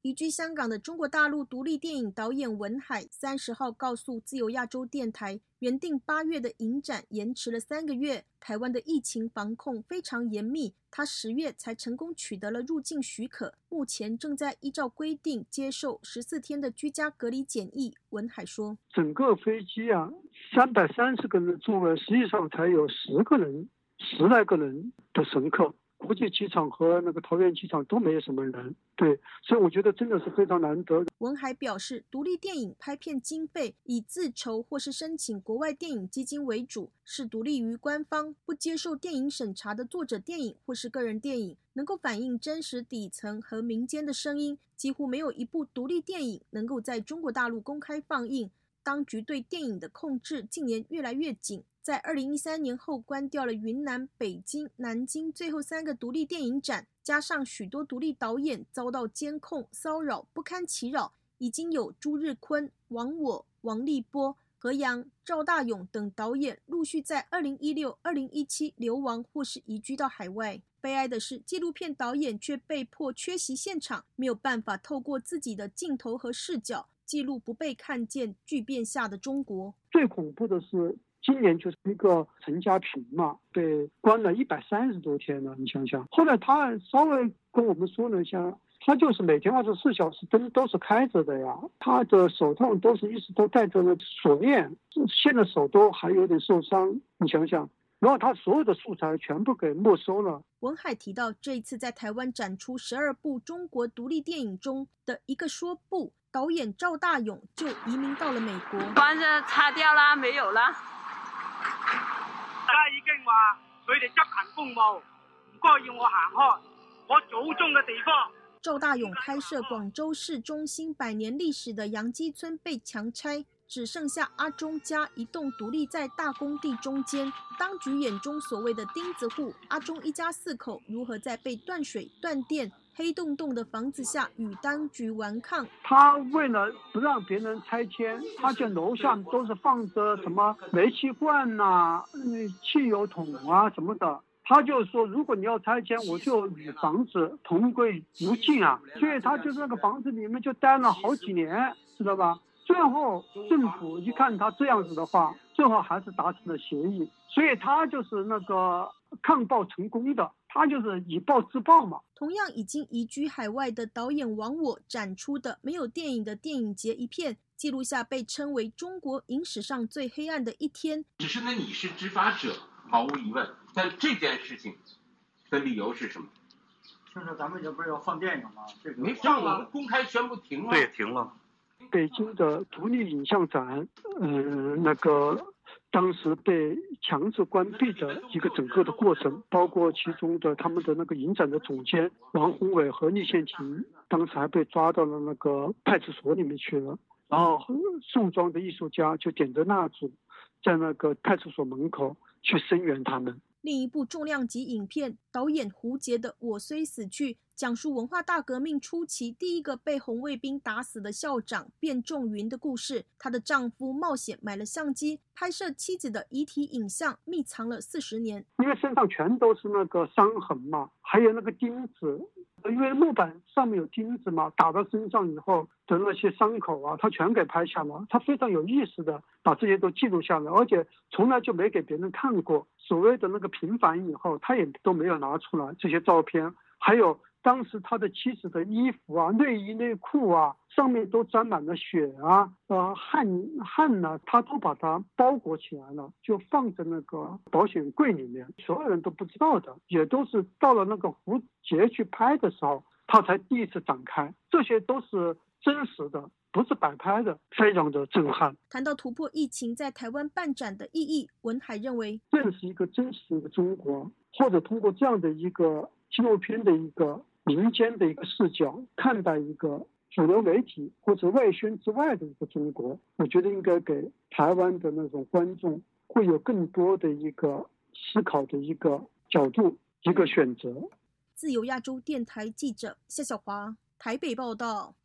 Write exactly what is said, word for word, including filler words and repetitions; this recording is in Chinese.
移居香港的中国大陆独立电影导演文海三十号告诉自由亚洲电台，原定八月的影展延迟了三个月，台湾的疫情防控非常严密，他十月才成功取得了入境许可，目前正在依照规定接受十四天的居家隔离检疫。文海说， 整个飞机啊，三百三十个人座位，实际上才有十个人十来个人的乘客，国际机场和那个桃园机场都没有什么人，对，所以我觉得真的是非常难得。 文海表示，独立电影拍片经费以自筹或是申请国外电影基金为主，是独立于官方，不接受电影审查的作者电影或是个人电影，能够反映真实底层和民间的声音，几乎没有一部独立电影能够在中国大陆公开放映。当局对电影的控制近年越来越紧，在二零一三年后关掉了云南、北京、南京最后三个独立电影展，加上许多独立导演遭到监控、骚扰，不堪其扰，已经有朱日坤、王我、王立波、何阳、赵大勇等导演陆续在二零一六、二零一七流亡或是移居到海外。悲哀的是，纪录片导演却被迫缺席现场，没有办法透过自己的镜头和视角记录不被看见巨变下的中国。 最恐怖的是今年就是一个陈家平嘛，被关了一百三十多天了，你想想。后来他稍微跟我们说了一下，他就是每天二十四小时灯都是开着的呀，他的手套都是一直都戴着了锁链，现在手都还有点受伤，你想想。然后他所有的素材全部给没收了。 文海提到，这一次在台湾展出十二部中国独立电影中的一个说不，导演赵大勇就移民到了美国。 关着擦掉啦，没有啦。 而家已經話佢哋執行公務，唔該要我行開我祖宗嘅地方。 趙大勇拍攝廣州市中心百年歷史的楊基村被強拆，只剩下阿中家一棟獨立在大工地中間。當局眼中所謂的釘子戶，阿中一家四口如何在被斷水、斷電、黑洞洞的房子下與當局頑抗？ 他為了不讓別人拆遷，他就樓下都是放着什麼煤氣罐啊、汽油桶啊什麼的。他就說，如果你要拆遷，我就與房子同歸於盡啊。所以他就那個房子裡面就待了好幾年，知道吧？最後政府一看他這樣子的話，最後還是達成了協議。所以他就是那個抗暴成功的，他就是以暴制暴嘛。 同樣已經移居海外的導演王我展出的沒有電影的電影節一片，記錄下被稱為中國影史上最黑暗的一天。 只是呢，你是執法者，毫無疑問，但這件事情的理由是什麼？ 就是咱們這不是要放電影嗎？這個沒放，我們公開宣布停了。 對，停了。 北京的獨立影像展，嗯、呃，那個當時被強制關閉的一個整個的過程，包括其中的他們的那個影展的總監王宏偉和厲憲廷，當時還被抓到了那個派出所裏面去了。然後宋莊的藝術家就點着蠟燭，在那個派出所門口去聲援他們。 另一部重量級影片，導演胡傑的《我雖死去》，講述文化大革命初期第一個被紅衛兵打死的校長卞仲雲的故事。她的丈夫冒險買了相機，拍攝妻子的遺體影像，密藏了四十年。 因為身上全都是那個傷痕嘛，還有那個釘子，因為木板上面有釘子嘛，打到身上以後的那些傷口啊，他全給拍下了。他非常有意識的把這些都記錄下來，而且從來就沒給別人看過。所謂的那個平反以後，他也都沒有拿出來這些照片。還有當時他的妻子的衣服啊、內衣內褲啊，上面都沾滿了血啊、呃汗汗呢、啊，他都把它包裹起來了，就放在那個保險櫃裡面，所有人都不知道的，也都是到了那個胡傑去拍的時候，他才第一次展開。這些都是真實的，不是擺拍的，非常的震撼。 談到突破疫情在台灣辦展的意義，文海認為， 認識一個真實的中國，或者通過這樣的一個紀錄片的一個民間的一個視角，看待一個主流媒體或者外宣之外的一個中國，我覺得應該給台灣的那種觀眾會有更多的一個思考的一個角度，一個選擇。 自由亞洲電台記者夏小華台北報道。